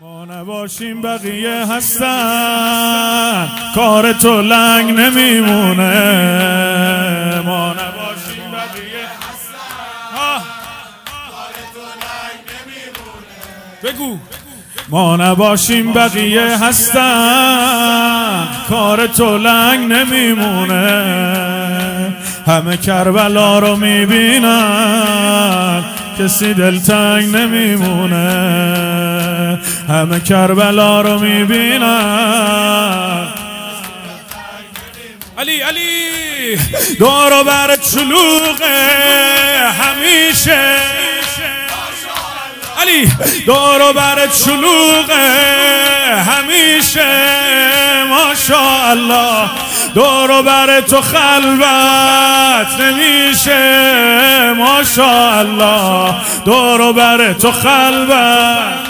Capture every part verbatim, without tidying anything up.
ما نباشیم بقیه هستن، کار تو لنگ نمیمونه. ما نباشیم بقیه هستن، کار تو لنگ نمیمونه. بگو ما نباشیم بقیه هستن، کار تو لنگ نمیمونه. همه کربلا رو میبینن، کسی دلتنگ نمیمونه. همه کربلا رو میبینن. علی علی دور و بر شلوغه همیشه، علی دور و بر شلوغه همیشه. ماشاءالله دور و بر تو خلوت نمیشه. ماشاءالله دور و بر تو خلوت.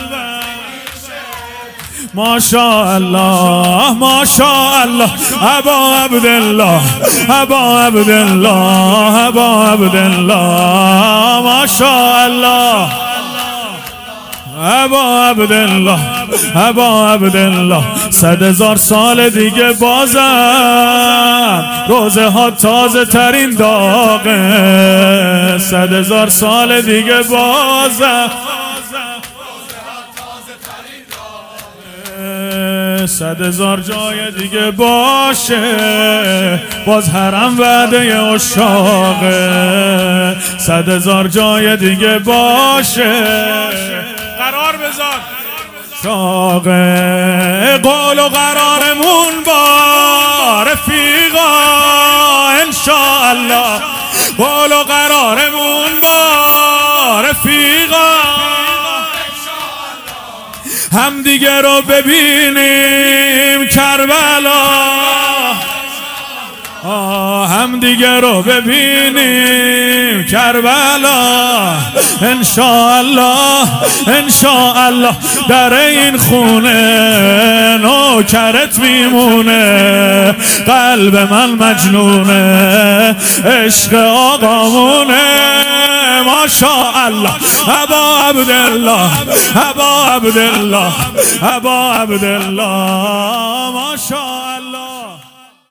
ماشاءالله ماشاءالله ابا عبدالله ابا عبدالله ابا عبدالله. ماشاءالله ابا عبدالله ابا عبدالله. صد هزار سال دیگه بازم روزه ها تازه ترین داغه. صد هزار سال دیگه بازم صد هزار جای دیگه باشه، باز حرم وعده عشاقه. صد هزار جای دیگه باشه، قرار بذار شاقه. قول و قرارمون با رفیقا انشاءالله. قول و قرارمون با رفیقا هم دیگه رو ببینیم کربلا. آه هم دیگه رو ببینیم کربلا. انشاءالله انشاءالله در این خونه نوکرت میمونه. قلب من مجنونه، عشق آقامونه. ماشاءالله ابا عبدالله ابا عبدالله ابا عبدالله. ماشاءالله.